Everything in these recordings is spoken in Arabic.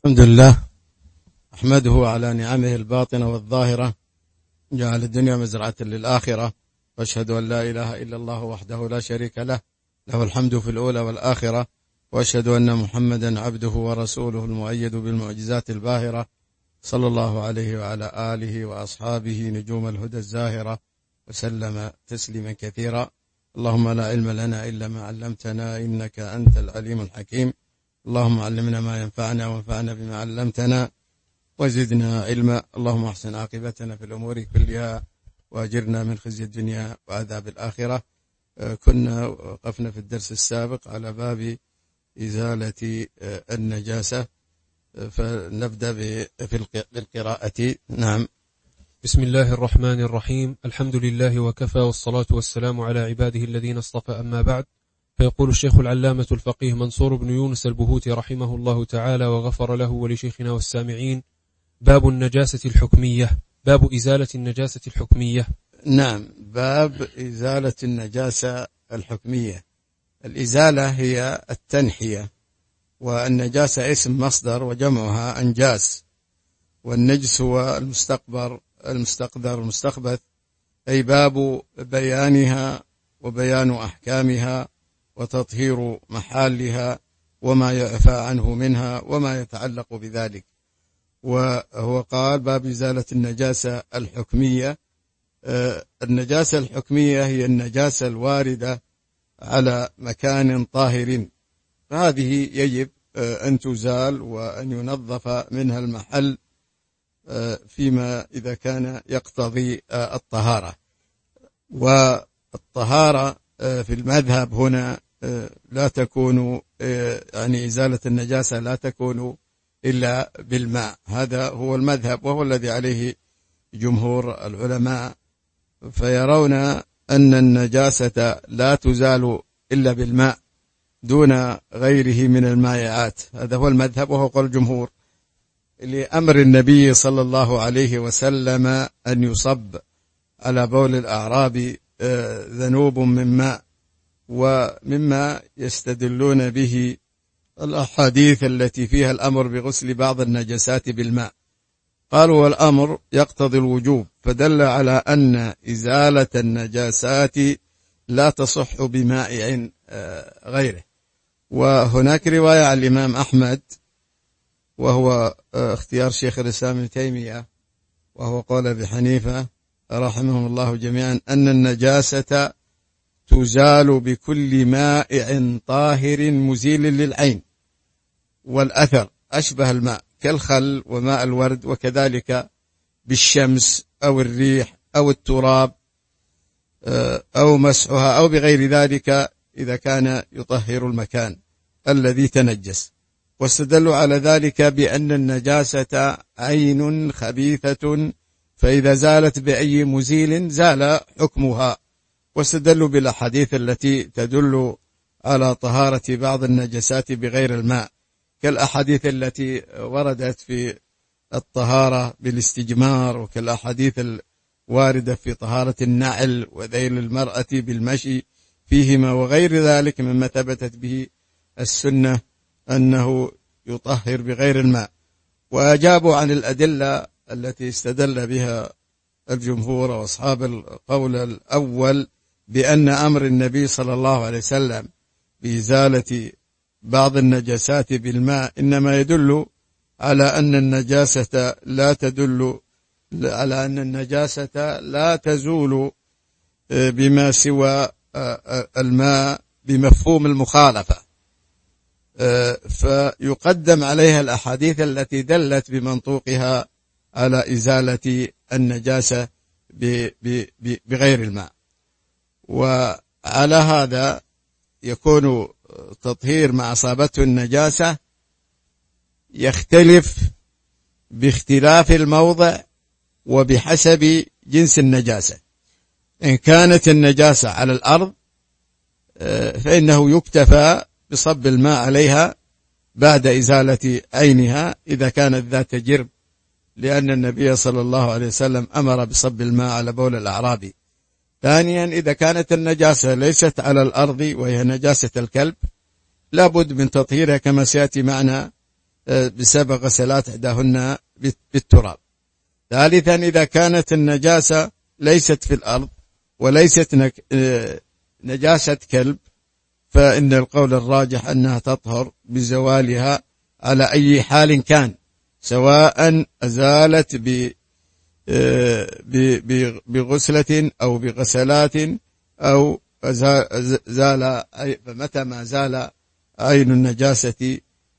الحمد لله أحمده على نعمه الباطنة والظاهرة، جعل الدنيا مزرعة للآخرة، وأشهد أن لا إله إلا الله وحده لا شريك له، له الحمد في الأولى والآخرة، وأشهد أن محمدا عبده ورسوله المؤيد بالمعجزات الباهرة، صلى الله عليه وعلى آله وأصحابه نجوم الهدى الزاهرة، وسلم تسليما كثيرا. اللهم لا علم لنا إلا ما علمتنا إنك أنت العليم الحكيم. اللهم علمنا ما ينفعنا وانفعنا بما علمتنا وزدنا علما. اللهم احسن عاقبتنا في الأمور كلها وأجرنا من خزي الدنيا وعذاب الآخرة. كنا وقفنا في الدرس السابق على باب إزالة النجاسة، فنبدأ بالقراءة. نعم. بسم الله الرحمن الرحيم. الحمد لله وكفى، والصلاة والسلام على عباده الذين اصطفى، أما بعد. فيقول الشيخ العلامة الفقيه منصور بن يونس البهوتي رحمه الله تعالى وغفر له ولشيخنا والسامعين: باب النجاسة الحكمية، باب إزالة النجاسة الحكمية. نعم، باب إزالة النجاسة الحكمية. الإزالة هي التنحية، والنجاسة اسم مصدر وجمعها أنجاس، والنجس هو المستقدر المستخبث، أي باب بيانها وبيان أحكامها وتطهير محلها وما يعفى عنه منها وما يتعلق بذلك. وهو قال باب إزالة النجاسة الحكمية. النجاسة الحكمية هي النجاسة الواردة على مكان طاهر، فهذه يجب أن تزال وأن ينظف منها المحل فيما إذا كان يقتضي الطهارة. والطهارة في المذهب هنا لا تكون، يعني إزالة النجاسة لا تكون إلا بالماء. هذا هو المذهب وهو الذي عليه جمهور العلماء، فيرون أن النجاسة لا تزال إلا بالماء دون غيره من المائعات. هذا هو المذهب وهو قول الجمهور، لأمر النبي صلى الله عليه وسلم أن يصب على بول الأعراب ذنوب من ماء. ومما يستدلون به الأحاديث التي فيها الأمر بغسل بعض النجاسات بالماء، قالوا والأمر يقتضي الوجوب، فدل على أن إزالة النجاسات لا تصح بمائع غيره. وهناك رواية عن الإمام أحمد، وهو اختيار شيخ الإسلام ابن تيمية وهو قول أبي حنيفة رحمهم الله جميعا، أن النجاسة تزال بكل مائع طاهر مزيل للعين والأثر أشبه الماء كالخل وماء الورد، وكذلك بالشمس أو الريح أو التراب أو مسحها أو بغير ذلك إذا كان يطهر المكان الذي تنجس. واستدلوا على ذلك بأن النجاسة عين خبيثة، فإذا زالت بأي مزيل زال حكمها. واستدلوا بالأحاديث التي تدل على طهارة بعض النجاسات بغير الماء، كالأحاديث التي وردت في الطهارة بالاستجمار، وكالأحاديث الواردة في طهارة النعل وذيل المرأة بالمشي فيهما، وغير ذلك مما ثبتت به السنة أنه يطهر بغير الماء. وأجابوا عن الأدلة التي استدل بها الجمهور وأصحاب القول الأول بأن أمر النبي صلى الله عليه وسلم بإزالة بعض النجاسات بالماء إنما يدل على أن النجاسة لا تزول بما سوى الماء بمفهوم المخالفة، فيقدم عليها الأحاديث التي دلت بمنطوقها على إزالة النجاسة بغير الماء. وعلى هذا يكون تطهير ما أصابته النجاسة يختلف باختلاف الموضع وبحسب جنس النجاسة. إن كانت النجاسة على الأرض فإنه يكتفى بصب الماء عليها بعد إزالة عينها إذا كانت ذات جرب، لأن النبي صلى الله عليه وسلم أمر بصب الماء على بول الأعرابي. ثانيا، إذا كانت النجاسة ليست على الأرض وهي نجاسة الكلب، لابد من تطهيرها كما سيأتي معنا بسبب غسلات إحداهن بالتراب. ثالثا إذا كانت النجاسة ليست في الأرض وليست نجاسة كلب، فإن القول الراجح أنها تطهر بزوالها على أي حال كان، سواء أزالت بغسلة أو بغسلات أو زال، فمتى ما زال عين النجاسة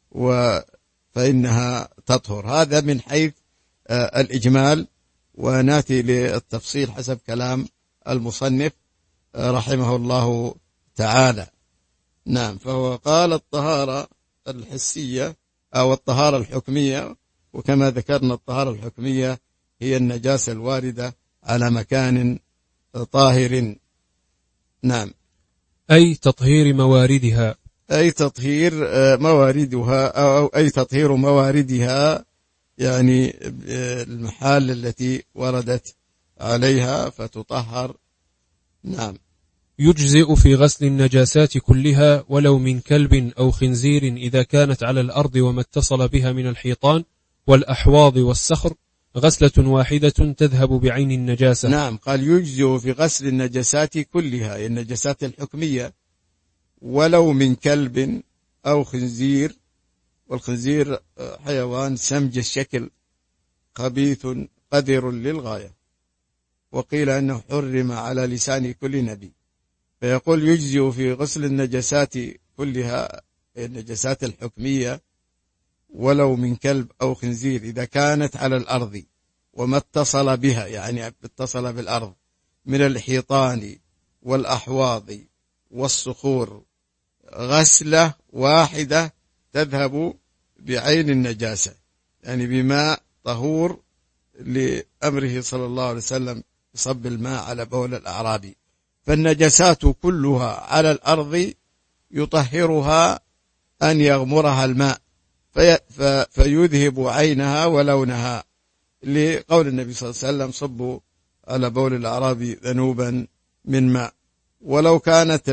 فإنها تطهر. هذا من حيث الإجمال، وناتي للتفصيل حسب كلام المصنف رحمه الله تعالى. نعم، فهو قال الطهارة الحسية أو الطهارة الحكمية، وكما ذكرنا الطهارة الحكمية هي النجاسة الواردة على مكان طاهر. نعم، أي تطهير مواردها، أي تطهير مواردها أو أي تطهير مواردها، يعني المحال التي وردت عليها فتطهر. نعم. يجزئ في غسل النجاسات كلها ولو من كلب أو خنزير إذا كانت على الأرض وما اتصل بها من الحيطان والأحواض والصخر غسلة واحدة تذهب بعين النجاسة. نعم، قال يجزئ في غسل النجاسات كلها، النجاسات الحكمية، ولو من كلب أو خنزير، والخنزير حيوان سمج الشكل خبيث قذر للغاية، وقيل أنه حرم على لسان كل نبي. فيقول يجزئ في غسل النجاسات كلها، النجاسات الحكمية، ولو من كلب أو خنزير إذا كانت على الأرض وما اتصل بها، يعني اتصل بالأرض، من الحيطان والأحواض والصخور، غسلة واحدة تذهب بعين النجاسة، يعني بماء طهور، لأمره صلى الله عليه وسلم صب الماء على بول الأعرابي. فالنجاسات كلها على الأرض يطهرها أن يغمرها الماء فيذهب عينها ولونها، لقول النبي صلى الله عليه وسلم صبوا على بول الأعرابي ذنوبا من ماء. ولو كانت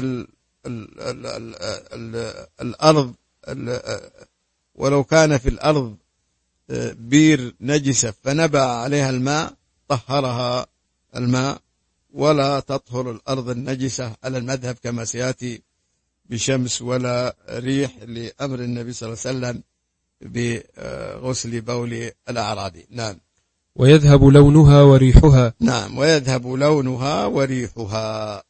الأرض، ولو كان في الأرض بير نجسة فنبع عليها الماء طهرها الماء، ولا تطهر الأرض النجسة على المذهب كما سيأتي بشمس ولا ريح، لأمر النبي صلى الله عليه وسلم بغسل بول الأعرابي. نعم. ويذهب لونها وريحها. نعم، ويذهب لونها وريحها.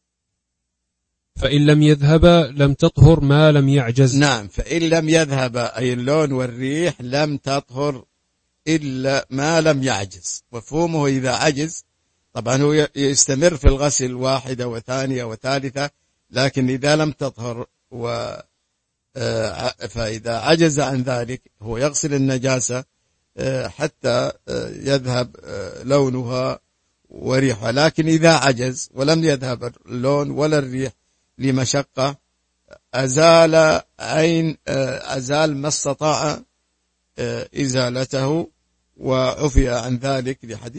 فإن لم يذهب لم تطهر ما لم يعجز. نعم، فإن لم يذهب أي اللون والريح لم تطهر إلا ما لم يعجز. مفهومه إذا عجز، طبعا هو يستمر في الغسل واحدة وثانية وثالثة، لكن إذا لم تطهر فإذا عجز عن ذلك هو يغسل النجاسة حتى يذهب لونها وريحها. لكن إذا عجز ولم يذهب اللون ولا الريح لمشقة، أزال ما استطاع إزالته وعفي عن ذلك،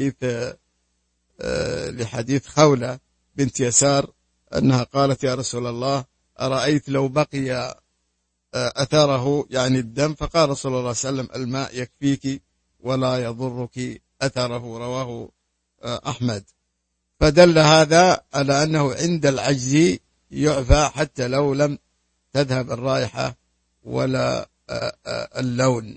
لحديث خولة بنت يسار أنها قالت يا رسول الله أرأيت لو بقي أثره، يعني الدم، فقال رسول الله صلى الله عليه وسلم الماء يكفيك ولا يضرك أثره، رواه أحمد. فدل هذا على أنه عند العجز يعفى حتى لو لم تذهب الرائحة ولا اللون.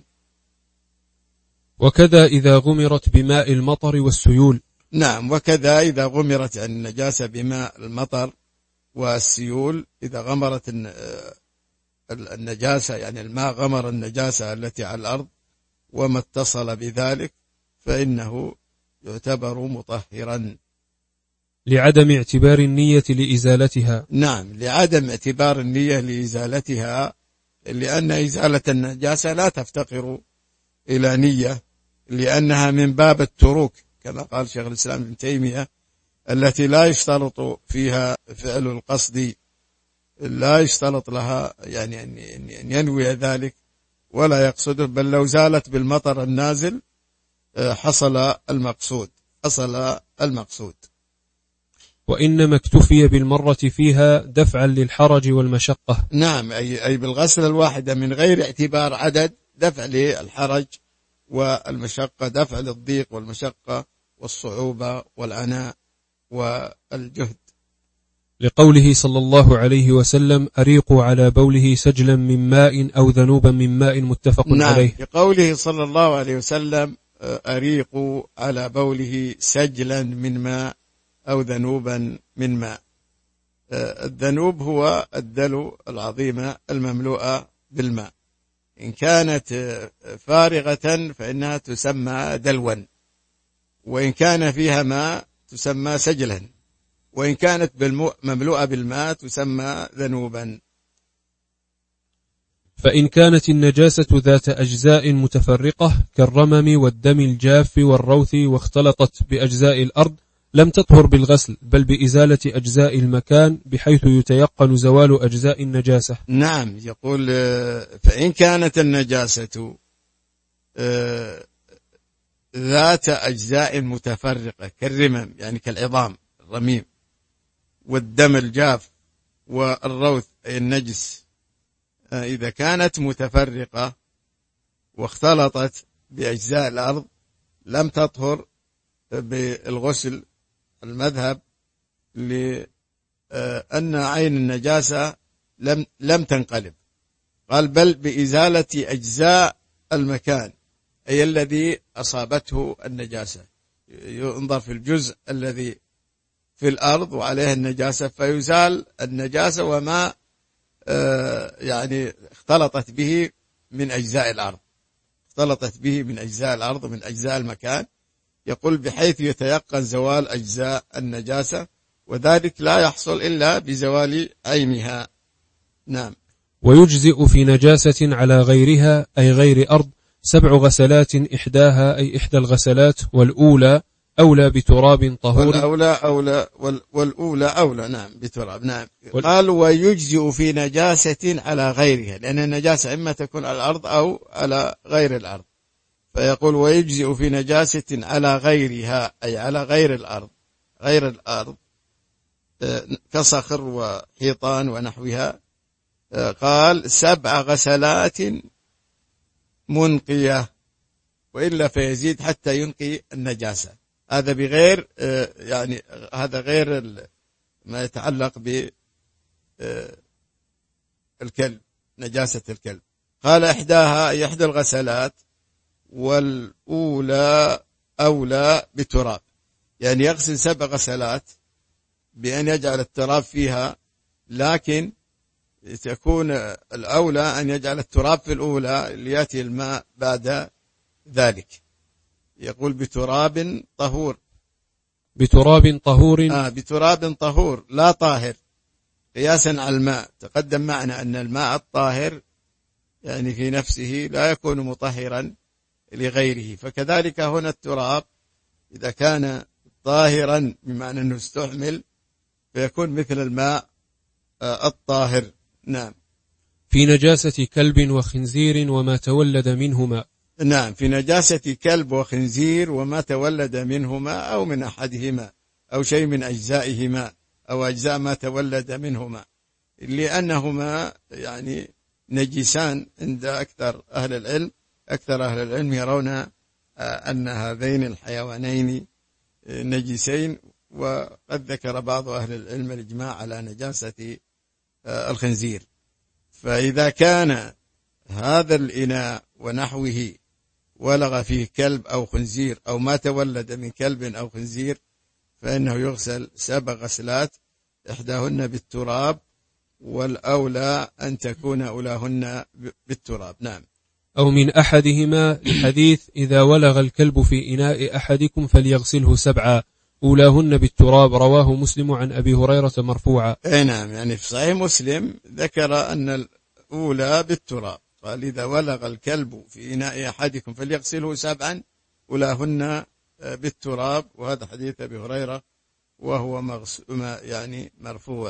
وكذا إذا غمرت بماء المطر والسيول. نعم، وكذا إذا غمرت النجاسة بماء المطر والسيول، إذا غمرت النجاسة، يعني الماء غمر النجاسة التي على الأرض وما اتصل بذلك، فإنه يعتبر مطهرا لعدم اعتبار النية لإزالتها. نعم، لعدم اعتبار النية لإزالتها، لأن إزالة النجاسة لا تفتقر إلى نية، لأنها من باب التروك كما قال شيخ الإسلام ابن تيمية، التي لا يشترط فيها فعل القصد، لا يشترط لها يعني أن ينوي ذلك ولا يقصده، بل لو زالت بالمطر النازل حصل المقصود. وإنما اكتفي بالمرة فيها دفعا للحرج والمشقة. نعم، أي بالغسل الواحدة من غير اعتبار عدد، دفع للحرج والمشقة، دفع للضيق والمشقة والصعوبة والعناء والجهد. لقوله صلى الله عليه وسلم: أريقوا على بوله سجلا من ماء أو ذنوبا من ماء، متفق عليه. لقوله صلى الله عليه وسلم: أريقوا على بوله سجلا من ماء أو ذنوبا من ماء. الذنوب هو الدلو العظيمة المملوءة بالماء، إن كانت فارغة فإنها تسمى دلوا، وإن كان فيها ماء تسمى سجلا، وإن كانت مملوءة بالماء تسمى ذنوبا. فإن كانت النجاسة ذات أجزاء متفرقة كالرمم والدم الجاف والروث واختلطت بأجزاء الأرض لم تطهر بالغسل، بل بإزالة أجزاء المكان بحيث يتيقن زوال أجزاء النجاسة. نعم، يقول: فإن كانت النجاسة ذات أجزاء متفرقة كالرمم، يعني كالعظام الرميم، والدم الجاف والروث أي النجس، إذا كانت متفرقة واختلطت بأجزاء الأرض لم تطهر بالغسل. المذهب لأن عين النجاسة لم تنقلب، قال: بل بإزالة أجزاء المكان، أي الذي أصابته النجاسة، ينظر في الجزء الذي في الأرض وعليه النجاسة فيزال النجاسة وما يعني اختلطت به من أجزاء الأرض، اختلطت به من أجزاء الأرض ومن أجزاء المكان، يقول بحيث يتيقن زوال أجزاء النجاسة، وذلك لا يحصل إلا بزوال عينها. نعم. ويجزئ في نجاسة على غيرها أي غير أرض 7 غسلات، إحداها أي إحدى الغسلات، والأولى أولى بتراب طهور، والأولى أولى نعم بتراب. نعم. قال: ويجزئ في نجاسة على غيرها، لأن النجاسة إما تكون على الأرض أو على غير الأرض، فيقول: ويجزئ في نجاسة على غيرها أي على غير الأرض، غير الأرض كصخر وحيطان ونحوها. قال: 7 غسلات منقية، وإلا فيزيد حتى ينقي النجاسة. هذا بغير يعني هذا غير ما يتعلق بالكلب، نجاسة الكلب. قال: إحداها أي إحدى الغسلات، والأولى أولى بتراب، يعني يغسل 7 غسلات بأن يجعل التراب فيها، لكن تكون الأولى أن يجعل التراب في الأولى ليأتي الماء بعد ذلك. يقول: بتراب طهور، بتراب طهور، بتراب طهور لا طاهر، قياسا على الماء. تقدم معنا أن الماء الطاهر يعني في نفسه لا يكون مطهرا لغيره، فكذلك هنا التراب إذا كان طاهرا بمعنى أنه استعمل فيكون مثل الماء الطاهر. نعم. في نجاسة كلب وخنزير وما تولد منهما. نعم، في نجاسة كلب وخنزير وما تولد منهما أو من أحدهما أو شيء من أجزائهما أو أجزاء ما تولد منهما، لأنهما يعني نجسان عند أكثر أهل العلم. أكثر أهل العلم يرون أن هذين الحيوانين نجسين، وقد ذكر بعض أهل العلم الإجماع على نجاسة الخنزير. فإذا كان هذا الإناء ونحوه ولغ فيه كلب أو خنزير أو ما تولد من كلب أو خنزير فإنه يغسل 7 غسلات، إحداهن بالتراب، والأولى أن تكون أولاهن بالتراب. نعم. أو من أحدهما، لحديث: إذا ولغ الكلب في إناء أحدكم فليغسله 7 أولاهن بالتراب، رواه مسلم عن أبي هريرة مرفوعا. نعم، يعني في صحيح مسلم ذكر أن الأولى بالتراب، قال: إذا ولغ الكلب في إناء أحدكم فليغسله 7 أولاهن بالتراب، وهذا حديث أبي هريرة وهو يعني مرفوع.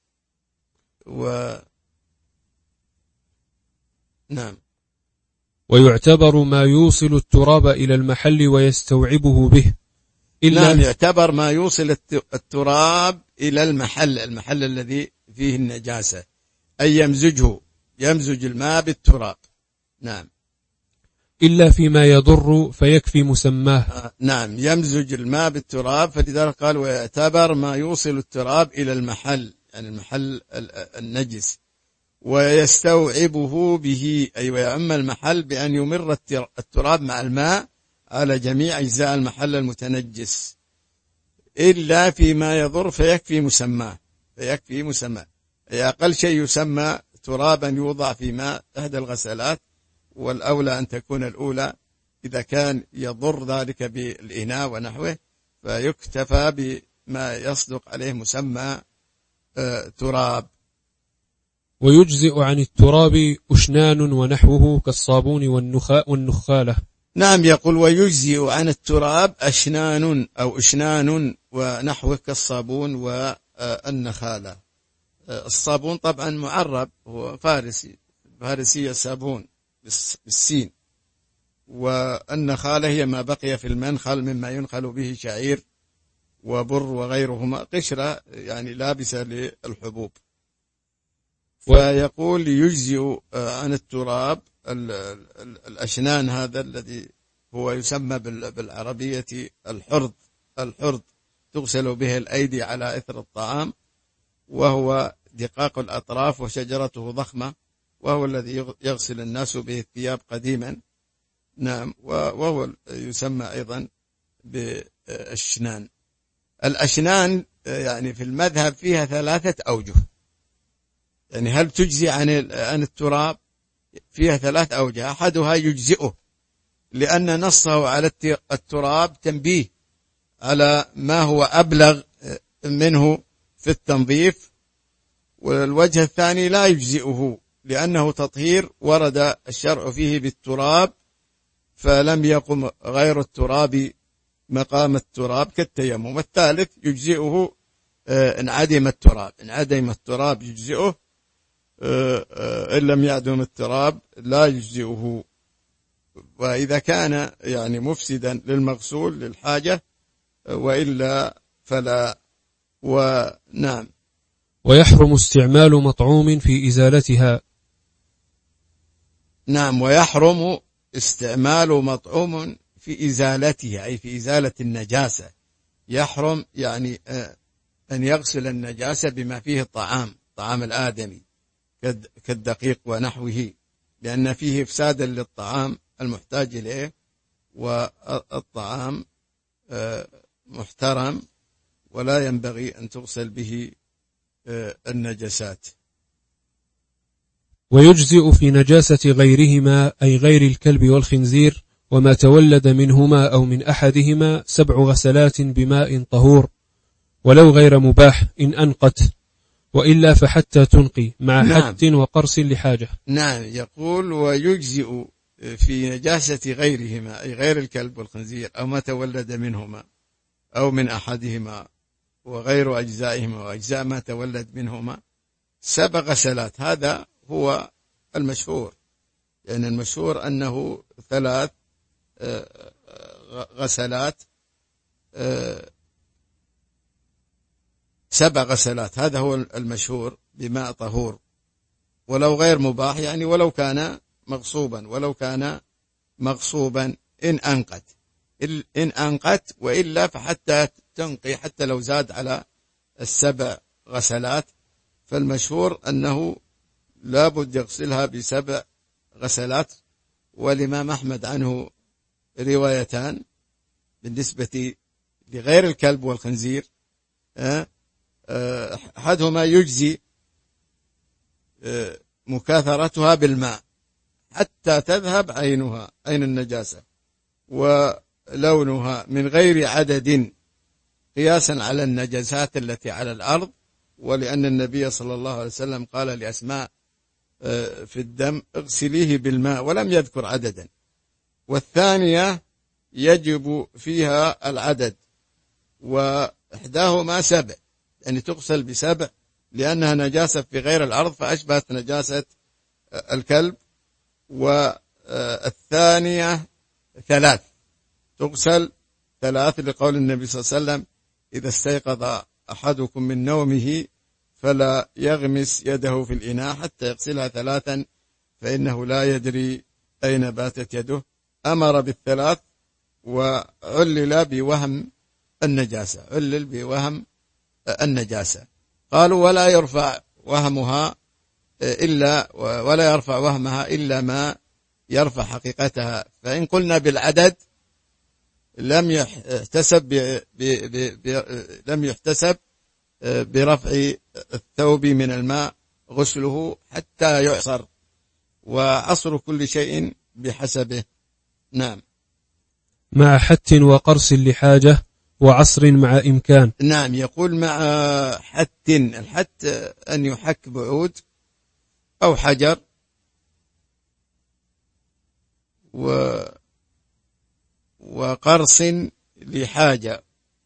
نعم. ويعتبر ما يوصل التراب إلى المحل ويستوعبه به، نعم، يعتبر ما يوصل التراب إلى المحل الذي فيه النجاسة، أي يمزج الماء بالتراب. نعم. إلا فيما يضر فيكفي مسماه. نعم، يمزج الماء بالتراب، فلذلك قال ويعتبر ما يوصل التراب إلى المحل، يعني المحل النجس، ويستوعبه به، أي ويعم المحل بأن يمر التراب مع الماء على جميع أجزاء المحل المتنجس، إلا فيما يضر فيكفي مسماه. فيكفي مسماه، أي أقل شيء يسمى ترابا يوضع في ماء إحدى الغسلات، والأولى أن تكون الأولى. إذا كان يضر ذلك بالإناء ونحوه فيكتفى بما يصدق عليه مسمى تراب. ويجزئ عن التراب أشنان ونحوه كالصابون والنخالة. نعم، يقول ويجزئ عن التراب أشنان أو أشنان ونحوه كالصابون والنخالة. الصابون طبعا معرب، هو فارسية صابون بالسين، والنخالة هي ما بقي في المنخل مما ينخل به شعير وبر وغيرهما، قشرة يعني لابسة للحبوب. فيقول يجزئ عن التراب الأشنان، هذا الذي هو يسمى بالعربية الحرض، تغسل به الأيدي على إثر الطعام، وهو دقاق الأطراف وشجرته ضخمة، وهو الذي يغسل الناس به الثياب قديما. نعم، وهو يسمى أيضا بالأشنان. الأشنان يعني في المذهب فيها 3 أوجه، يعني هل تجزي عن التراب؟ فيها 3 أوجه. أحدها يجزئه، لأن نصه على التراب تنبيه على ما هو أبلغ منه في التنظيف. والوجه الثاني لا يجزئه، لأنه تطهير ورد الشرع فيه بالتراب، فلم يقم غير التراب مقام التراب كالتيمم. الثالث يجزئه إن عدم التراب يجزئه، إن لم يعدم التراب لا يجزئه. وإذا كان يعني مفسدا للمغسول للحاجة، وإلا فلا. ونعم. ويحرم استعمال مطعوم في إزالتها. نعم، ويحرم استعمال مطعوم في إزالتها، أي في إزالة النجاسة. يحرم يعني أن يغسل النجاسة بما فيه طعام الآدمي كالدقيق ونحوه، لأن فيه إفسادا للطعام المحتاج إليه، والطعام محترم ولا ينبغي أن تغسل به النجاسات. ويجزئ في نجاسة غيرهما، أي غير الكلب والخنزير، وما تولد منهما أو من أحدهما 7 غسلات بماء طهور، ولو غير مباح إن أنقت، وإلا فحتى تنقي مع حد وقرص لحاجة. نعم، يقول ويجزئ في نجاسة غيرهما، أي غير الكلب والخنزير، أو ما تولد منهما أو من أحدهما، وغير أجزائهما وأجزاء ما تولد منهما 7 غسلات. هذا هو المشهور، يعني المشهور أنه 3 غسلات، 7 غسلات، هذا هو المشهور بماء طهور، ولو غير مباح، يعني ولو كان مغصوبا إن أنقت، وإلا فحتى تنقي، حتى لو زاد على 7 غسلات. فالمشهور أنه لابد يغسلها ب7 غسلات. والإمام أحمد عنه روايتان بالنسبة لغير الكلب والخنزير. أحدهما يجزي مكاثرتها بالماء حتى تذهب عين النجاسة ولونها من غير عدد، قياسا على النجاسات التي على الأرض، ولأن النبي صلى الله عليه وسلم قال لأسماء في الدم اغسليه بالماء، ولم يذكر عددا. والثانية يجب فيها العدد، وإحداهما 7، يعني تغسل ب7 لأنها نجاسة في غير الأرض فأشبهت نجاسة الكلب. والثانية 3، تغسل 3 لقول النبي صلى الله عليه وسلم إذا استيقظ أحدكم من نومه فلا يغمس يده في الإناء حتى يغسلها 3، فإنه لا يدري أين باتت يده. أمر بالثلاث وعلل بوهم النجاسة، علل بوهم النجاسة. قالوا ولا يرفع وهمها إلا ما يرفع حقيقتها. فإن قلنا بالعدد لم يحتسب برفع الثوب من الماء غسله حتى يعصر، وعصر كل شيء بحسبه. نعم. مع حت وقرص لحاجة وعصر مع إمكان. نعم، يقول مع حت. الحت أن يحك بعود أو حجر، وقرص لحاجة.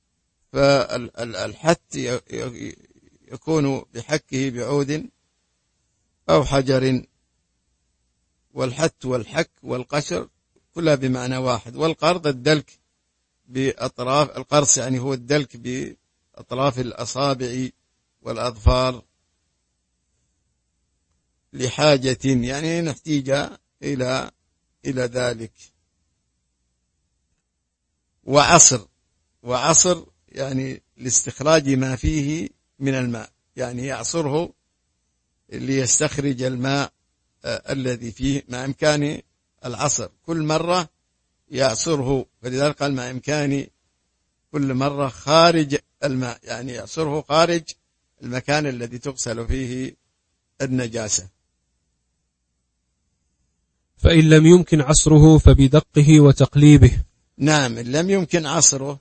فالحت يكون بحكه بعود أو حجر، والحت والحك والقشر كلها بمعنى واحد. والقرض الدلك بأطراف القرص، يعني هو الدلك بأطراف الأصابع والأظفار لحاجة، يعني نحتاج إلى ذلك. وعصر يعني لاستخراج ما فيه من الماء، يعني يعصره ليستخرج الماء الذي فيه، مع إمكان العصر كل مرة يعصره. فلذلك قال مع إمكان كل مرة خارج الماء، يعني يعصره خارج المكان الذي تغسل فيه النجاسة. فإن لم يمكن عصره فبدقه وتقليبه. نعم، إن لم يمكن عصره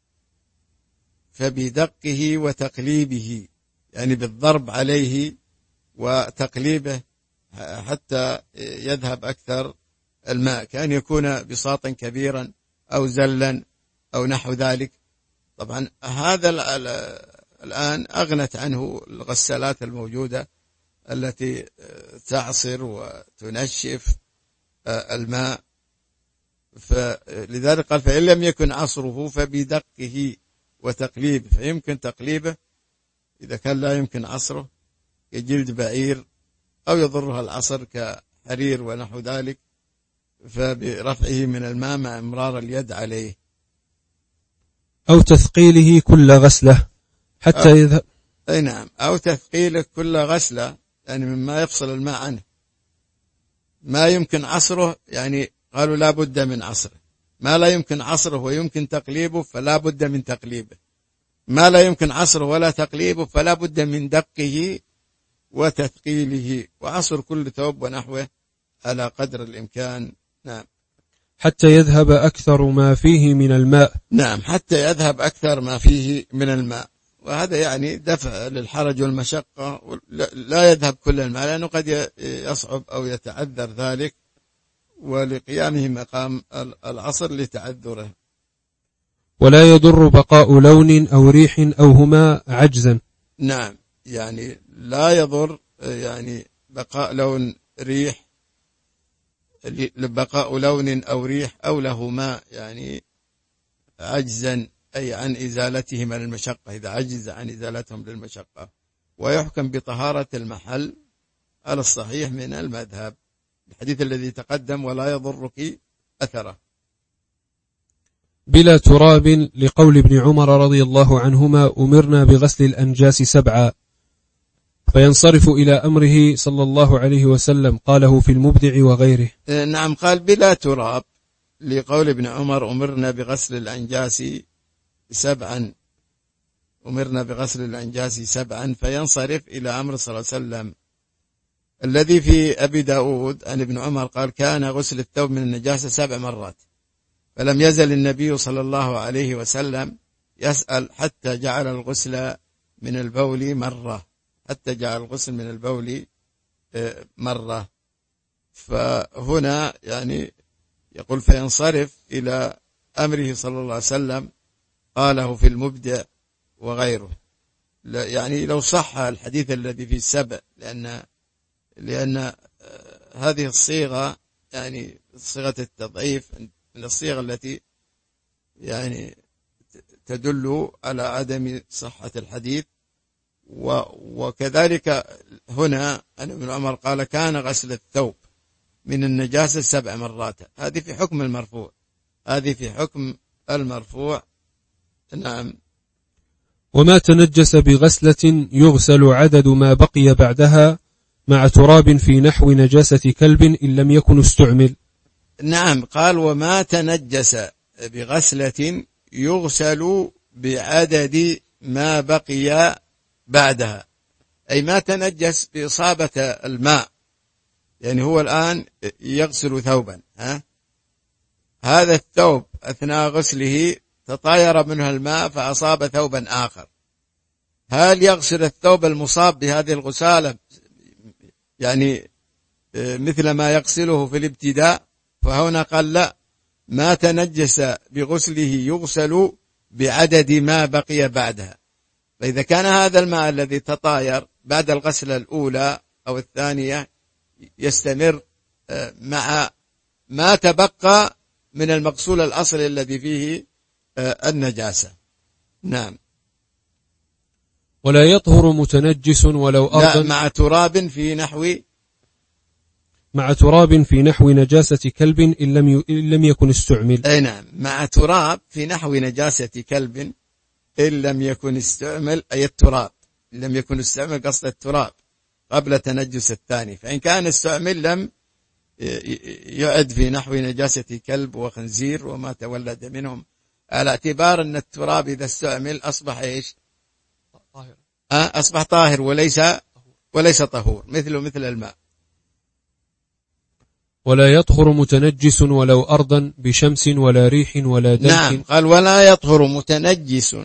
فبدقه وتقليبه، يعني بالضرب عليه وتقليبه حتى يذهب أكثر الماء، كأن يكون بساطا كبيرا أو زلا أو نحو ذلك. طبعا هذا الآن أغنت عنه الغسالات الموجودة التي تعصر وتنشف الماء. فلذلك قال فإن لم يكن عصره فبدقه وتقليبه. فيمكن تقليبه إذا كان لا يمكن عصره كجلد بعير، أو يضرها العصر كحرير ونحو ذلك، فبرفعه من الماء مع امرار اليد عليه. أو تثقيله كل غسلة حتى يذهب. أي نعم، أو تثقيله كل غسلة، يعني مما يفصل الماء عنه. ما يمكن عصره يعني قالوا لا بد من عصره. ما لا يمكن عصره ويمكن تقليبه فلا بد من تقليبه. ما لا يمكن عصره ولا تقليبه فلا بد من دقه وتثقيله، وعصر كل ثوب ونحوه على قدر الإمكان. نعم. حتى يذهب أكثر ما فيه من الماء. نعم، حتى يذهب أكثر ما فيه من الماء. وهذا يعني دفع للحرج والمشقة. لا يذهب كل الماء، لأنه قد يصعب أو يتعذر ذلك، ولقيامه مقام العصر لتعذره. ولا يضر بقاء لون أو ريح أو هما عجزا. نعم، يعني لا يضر يعني بقاء لون ريح، بقاء لون أو ريح أو لهما، يعني عجزا أي عن إزالتهما للمشقة، إذا عجز عن إزالتهم للمشقة. ويحكم بطهارة المحل على الصحيح من المذهب، الحديث الذي تقدم ولا يضرك أثره. بلا تراب لقول ابن عمر رضي الله عنهما أمرنا بغسل الأنجاس 7، فينصرف إلى أمره صلى الله عليه وسلم قاله في المبدع وغيره. نعم، قال بلا تراب لقول ابن عمر أمرنا بغسل الأنجاس 7، أمرنا بغسل الأنجاس 7، فينصرف إلى أمر صلى الله عليه وسلم الذي في أبي داود عن ابن عمر قال كان غسل الثوب من النجاسة 7 مرات، فلم يزل النبي صلى الله عليه وسلم يسأل حتى جعل الغسل من البول مرة، حتى جعل الغسل من البول مرة. فهنا يعني يقول فينصرف إلى أمره صلى الله عليه وسلم قاله في المبدع وغيره. يعني لو صح الحديث الذي في 7، لأن هذه الصيغة يعني صيغة التضعيف من الصيغة التي يعني تدل على عدم صحة الحديث. وكذلك هنا أن ابن عمر قال كان غسل الثوب، من النجاسة 7 مرات. هذه في حكم المرفوع، هذه في حكم المرفوع. نعم. وما تنجس بغسلة يغسل عدد ما بقي بعدها مع تراب في نحو نجاسة كلب إن لم يكن استعمل. نعم، قال وما تنجس بغسلة يغسل بعدد ما بقي بعدها، أي ما تنجس بإصابة الماء. يعني هو الآن يغسل ثوبا، هذا الثوب أثناء غسله تطاير منه الماء فأصاب ثوبا آخر، هل يغسل الثوب المصاب بهذه الغسالة يعني مثل ما يغسله في الابتداء؟ فهنا قال لا، ما تنجس بغسله يغسل بعدد ما بقي بعدها. فإذا كان هذا الماء الذي تطاير بعد الغسلة الأولى أو الثانية يستمر مع ما تبقى من المغسول الأصلي الذي فيه النجاسة. نعم. ولا يطهر متنجس ولو أرضا، مع تراب في نحو نجاسة كلب إن لم يكن استعمل. أي نعم، مع تراب في نحو نجاسة كلب إن لم يكن استعمل، أي التراب إن لم يكن استعمل قصد التراب قبل تنجس الثاني، فإن كان استعمل لم يعد في نحو نجاسة كلب وخنزير وما تولد منهم، على اعتبار أن التراب إذا استعمل أصبح إيش؟ طاهر. أصبح طاهر وليس طهور، مثل الماء. ولا يطهر متنجس ولو أرضا بشمس ولا ريح ولا دلك. نعم، قال ولا يطهر متنجس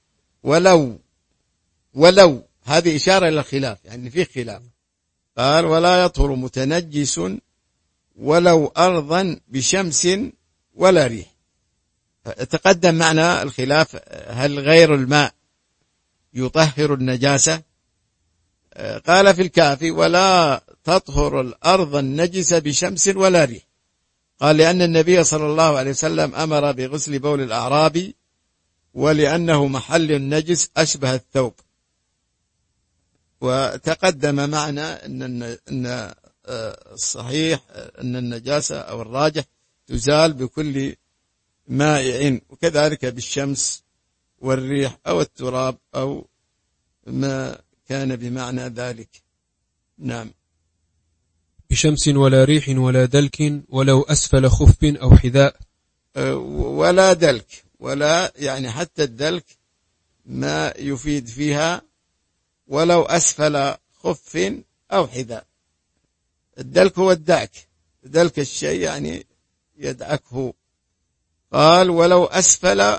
ولو هذه إشارة إلى الخلاف، يعني في خلاف. قال ولا يطهر متنجس ولو أرضا بشمس ولا ريح. تقدم معنا الخلاف، هل غير الماء يطهر النجاسة؟ قال في الكافي ولا تطهر الأرض النجسة بشمس ولا ريح. قال لأن النبي صلى الله عليه وسلم أمر بغسل بول الأعرابي، ولأنه محل النجس أشبه الثوب. وتقدم معنا أن الصحيح أن النجاسة أو الراجح تزال بكل مائع، وكذلك بالشمس والريح أو التراب أو ما كان بمعنى ذلك. نعم. بشمس ولا ريح ولا دلك ولو أسفل خف أو حذاء. ولا دلك، ولا يعني حتى الدلك ما يفيد فيها، ولو أسفل خف أو حذاء. الدلك هو الدعك، دلك الشيء يعني يدعكه. قال ولو أسفل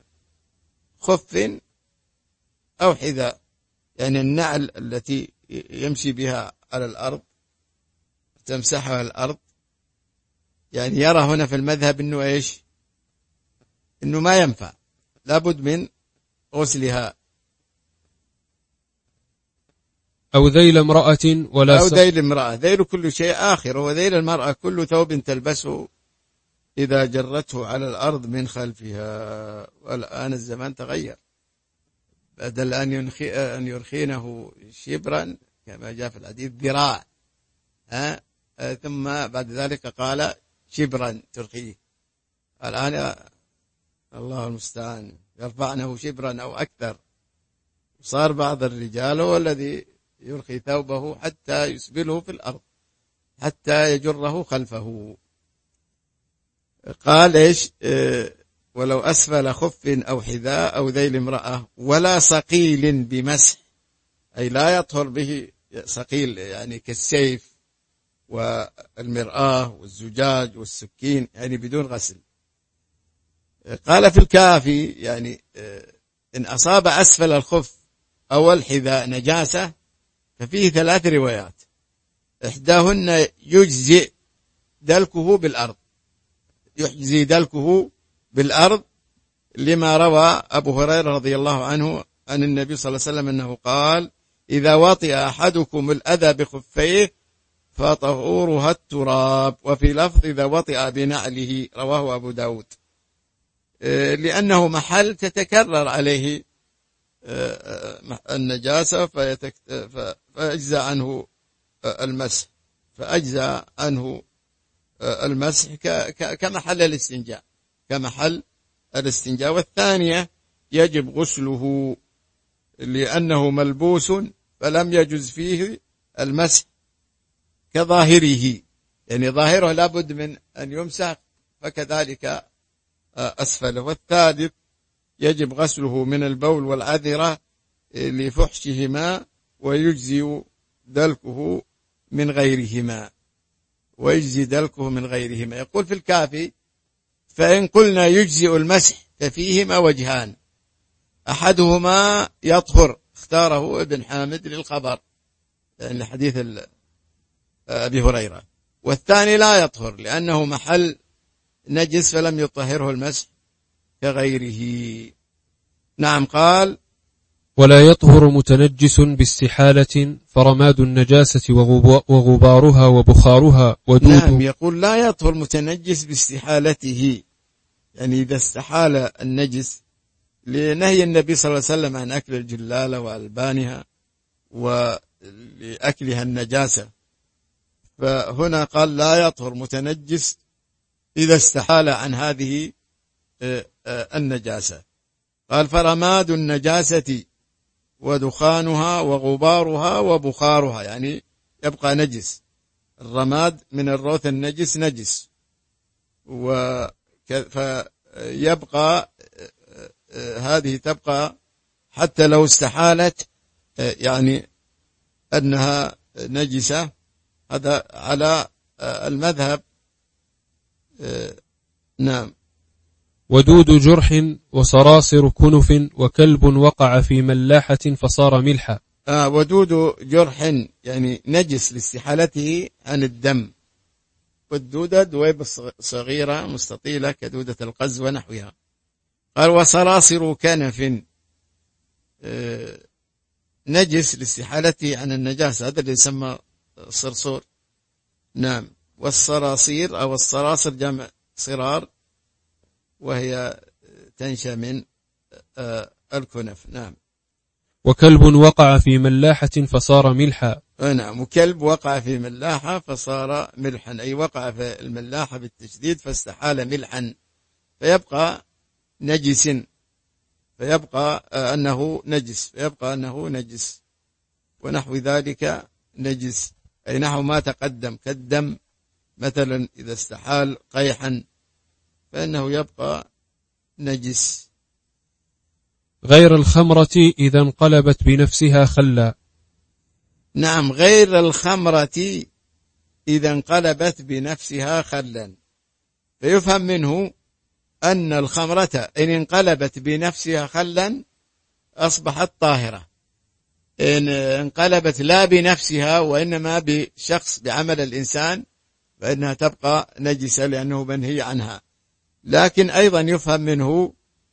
خف أو حذاء، يعني النعل التي يمشي بها على الأرض تمسحها الأرض. يعني يرى هنا في المذهب أنه إيش؟ أنه ما ينفع، لابد من غسلها. أو ذيل امرأة أو ذيل امرأة، ذيل كل شيء آخر، وذيل المرأة كل ثوب تلبسه إذا جرته على الأرض من خلفها. والآن الزمان تغير، بدل أن يرخينه شبرا كما جاء في الحديث ذراع، ثم بعد ذلك قال شبرا ترخيه. الآن الله المستعان يرفعنه شبرا أو أكثر. صار بعض الرجال هو الذي يرخي ثوبه حتى يسبله في الأرض، حتى يجره خلفه. قال إيش؟ ولو أسفل خف أو حذاء أو ذيل امرأة ولا صقيل بمسح، أي لا يطهر به صقيل يعني كالسيف والمرآة والزجاج والسكين، يعني بدون غسل. قال في الكافي يعني إن أصاب أسفل الخف أو الحذاء نجاسة ففيه 3 روايات، إحداهن يجزي دلكه بالأرض، يجزي دلكه بالأرض، لما روى أبو هريرة رضي الله عنه عن النبي صلى الله عليه وسلم أنه قال إذا وطئ أحدكم الأذى بخفيه فطهورها التراب. وفي لفظ إذا وطئ بنعله، رواه أبو داود، لأنه محل تتكرر عليه النجاسة فيجزى عنه المسح، فأجزى عنه المسح كمحل الاستنجاء، كمحل الاستنجاء. والثانية يجب غسله لأنه ملبوس فلم يجز فيه المسح كظاهره، يعني ظاهره لابد من أن يمسح، فكذلك أسفله. والثالث يجب غسله من البول والعذرة لفحشهما، ويجزي دلكه من غيرهما، يقول في الكافي: فإن قلنا يجزئ المسح ففيهما وجهان، أحدهما يطهر، اختاره ابن حامد للخبر يعني حديث أبي هريرة، والثاني لا يطهر لأنه محل نجس فلم يطهره المسح كغيره. نعم. قال: ولا يطهر متنجس باستحالة، فرماد النجاسة وغبارها وبخارها ودود. نعم، يقول لا يطهر متنجس باستحالته، يعني إذا استحال النجس، لنهي النبي صلى الله عليه وسلم عن أكل الجلالة وألبانها ولأكلها النجاسة، فهنا قال لا يطهر متنجس إذا استحال عن هذه النجاسة. قال: فرماد النجاسة ودخانها وغبارها وبخارها، يعني يبقى نجس. الرماد من الروث النجس نجس، فيبقى هذه تبقى حتى لو استحالت يعني أنها نجسة. هذا على المذهب. نعم. ودود جرح وصراصر كنف وكلب وقع في ملاحة فصار ملحا. ودود جرح يعني نجس لاستحالته عن الدم، والدودة دويب صغيرة مستطيلة كدودة القز ونحوها. قال: وصراصر كنف نجس لاستحالته عن النجاسة، هذا اللي يسمى صرصور. نعم. والصراصير أو الصراصر جمع صرار، وهي تنشأ من الكنف. نعم. وكلب وقع في ملاحة فصار ملحا. نعم. وكلب وقع في ملاحة فصار ملحا، أي وقع في الملاحة بالتشديد فاستحال ملحا، فيبقى نجس، فيبقى أنه نجس، ونحو ذلك نجس، أي نحو ما تقدم كالدم مثلا، إذا استحال قيحا فإنه يبقى نجس. غير الخمرة إذا انقلبت بنفسها خلا. نعم. غير الخمرة إذا انقلبت بنفسها خلا، فيفهم منه أن الخمرة إن انقلبت بنفسها خلا أصبحت طاهرة، إن انقلبت لا بنفسها وإنما بشخص بعمل الإنسان فإنها تبقى نجسة لأنه منهي عنها. لكن أيضا يفهم منه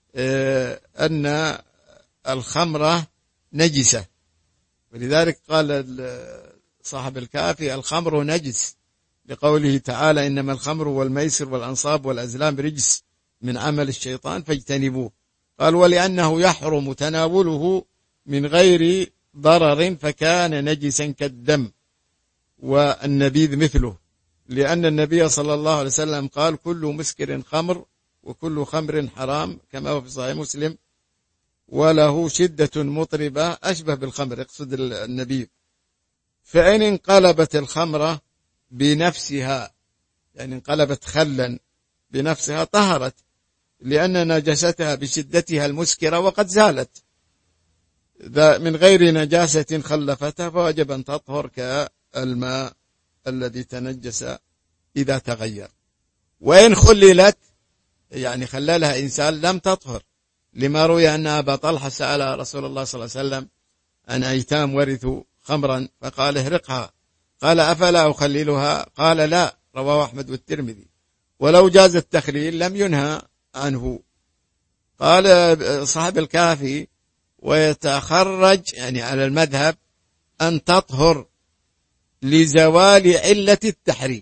أن الخمرة نجسة، ولذلك قال صاحب الكافي: الخمر نجس، لقوله تعالى: إنما الخمر والميسر والأنصاب والأزلام رجس من عمل الشيطان فاجتنبوه. قال: ولأنه يحرم تناوله من غير ضرر فكان نجسا كالدم والنبيذ مثله، لأن النبي صلى الله عليه وسلم قال: كل مسكر خمر وكل خمر حرام، كما هو في صحيح مسلم، وله شدة مطربة أشبه بالخمر، يقصد النبيذ. فإن انقلبت الخمرة بنفسها، يعني انقلبت خلا بنفسها، طهرت، لأن نجاستها بشدتها المسكرة وقد زالت من غير نجاسة خلفتها، فوجب أن تطهر كالماء الذي تنجس إذا تغير. وإن خللت، يعني خللها إنسان، لم تطهر، لما روي أن أبا طلحة سأل رسول الله صلى الله عليه وسلم عن أيتام ورثوا خمرا فقال: اهرقها. قال: أفلا أخللها؟ قال: لا. رواه أحمد والترمذي. ولو جاز التخليل لم ينهى عنه. قال صاحب الكافي: ويتخرج يعني على المذهب أن تطهر لزوال علة التحريم.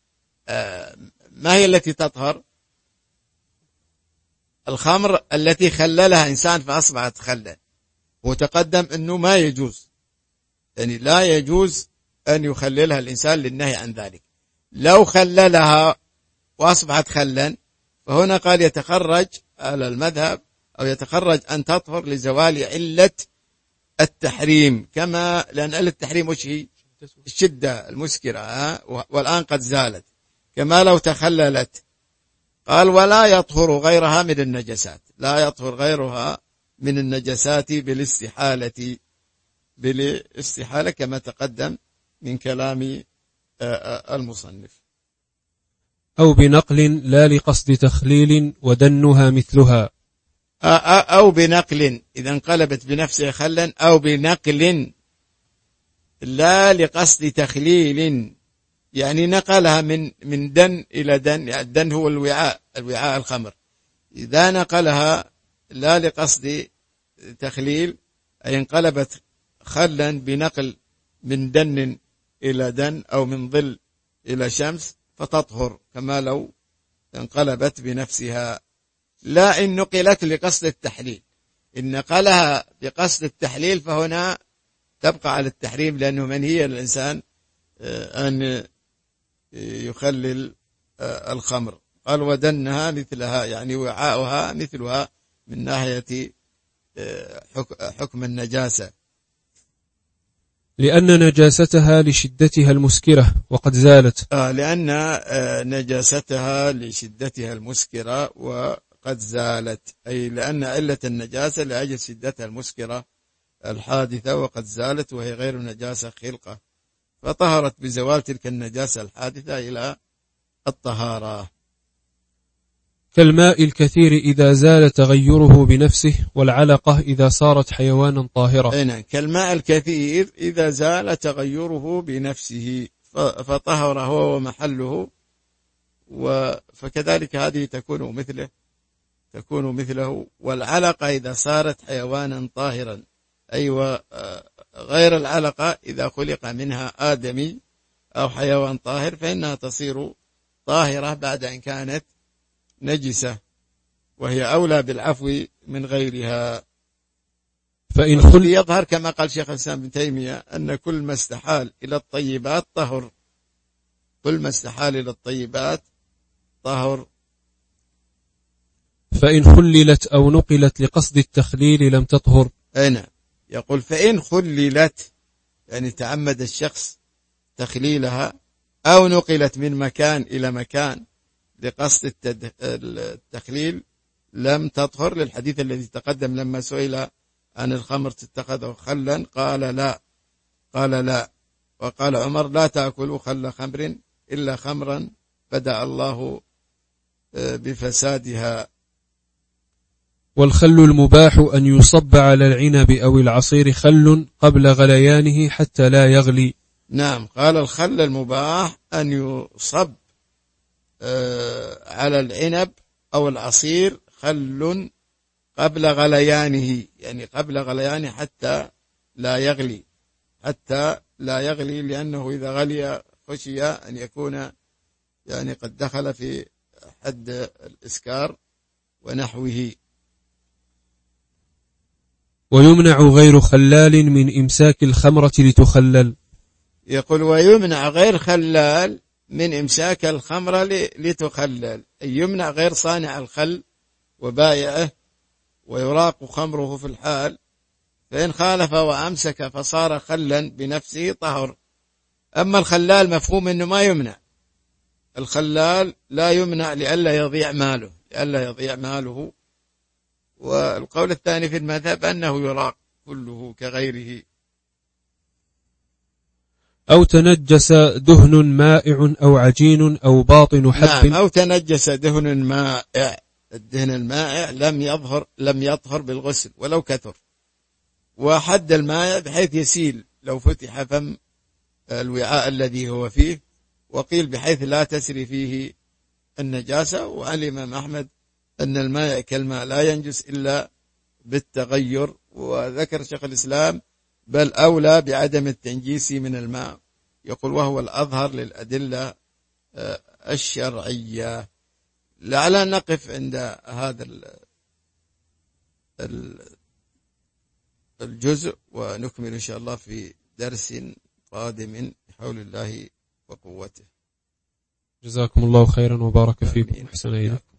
ما هي التي تطهر؟ الخمر التي خللها إنسان فأصبحت خلا، وتقدم أنه ما يجوز، يعني لا يجوز أن يخللها الإنسان للنهي عن ذلك. لو خللها وأصبحت خلا، فهنا قال يتخرج على المذهب أو يتخرج أن تطهر لزوال علة التحريم، كما لأن علة التحريم وش هي؟ الشدة المسكرة، والآن قد زالت، كما لو تخللت. قال ولا يطهر غيرها من النجسات، لا يطهر غيرها من النجسات بالاستحالة كما تقدم من كلام المصنف. أو بنقل لا لقصد تخليل ودنها مثلها، أو بنقل إذا انقلبت بنفسها خلا، أو بنقل لا لقصد تخليل، يعني نقلها من دن إلى دن، يعني الدن هو الوعاء الخمر، إذا نقلها لا لقصد تخليل أي انقلبت خلا بنقل من دن إلى دن أو من ظل إلى شمس فتطهر كما لو انقلبت بنفسها. لا إن نقلت لقصد التحليل، إن نقلها بقصد التحليل فهنا تبقى على التحريم، لأنه منهي الإنسان أن يخلل الخمر. قال ودنها مثلها، يعني وعاؤها مثلها من ناحية حكم النجاسة، لأن نجاستها لشدتها المسكرة وقد زالت. لأن نجاستها لشدتها المسكرة وقد زالت، أي لأن علة النجاسة لأجل شدتها المسكرة الحادثة وقد زالت، وهي غير نجاسة خلقة، فطهرت بزوال تلك النجاسة الحادثة إلى الطهارة. كالماء الكثير إذا زال تغيره بنفسه، والعلقة إذا صارت حيوانا طاهرة. كالماء الكثير إذا زال تغيره بنفسه فطهر هو ومحله، فكذلك هذه تكون مثله. والعلقة إذا صارت حيوانا طاهرا، أيوة، غير العلقة إذا خلق منها آدمي أو حيوان طاهر فإنها تصير طاهرة بعد أن كانت نجسة، وهي أولى بالعفو من غيرها. فإن يظهر كما قال شيخ الإسلام ابن تيمية أن كل ما استحال إلى الطيبات طهر، كل ما استحال إلى الطيبات طهر. فإن خللت أو نقلت لقصد التخليل لم تطهر. هنا يقول فإن خللت، يعني تعمد الشخص تخليلها، أو نقلت من مكان إلى مكان لقصد التخليل لم تطهر، للحديث الذي تقدم لما سئل عن الخمر تتخذه خلا قال لا، وقال عمر لا تأكلوا خل خمر إلا خمرا بدأ الله بفسادها. والخل المباح أن يصب على العنب أو العصير خل قبل غليانه حتى لا يغلي. نعم، قال الخل المباح أن يصب على العنب أو العصير خل قبل غليانه، يعني قبل غليانه حتى لا يغلي، لأنه إذا غلي خشي أن يكون يعني قد دخل في حد الإسكار ونحوه. ويمنع غير خلال من إمساك الخمرة لتخلل. يقول ويمنع غير خلال من إمساك الخمرة لتخلل، أي يمنع غير صانع الخل وبائعه ويراق خمره في الحال، فإن خالف وأمسك فصار خلا بنفسه طهر. أما الخلال مفهوم أنه ما يمنع، الخلال لا يمنع لئلا يضيع ماله. والقول الثاني في المذهب أنه يراق كله كغيره. أو تنجس دهن مائع أو عجين أو باطن حب. نعم، أو تنجس دهن مائع، الدهن المائع لم يطهر بالغسل ولو كثر، وحد المائع بحيث يسيل لو فتح فم الوعاء الذي هو فيه، وقيل بحيث لا تسري فيه النجاسة. وعن الإمام أحمد أن الماء كالماء لا ينجس إلا بالتغير، وذكر شيخ الإسلام بل أولى بعدم التنجيس من الماء، يقول وهو الأظهر للأدلة الشرعية. لعلنا نقف عند هذا الجزء ونكمل إن شاء الله في درس قادم بحول الله وقوته. جزاكم الله خيرا وبارك فيكم. حسنا إليكم.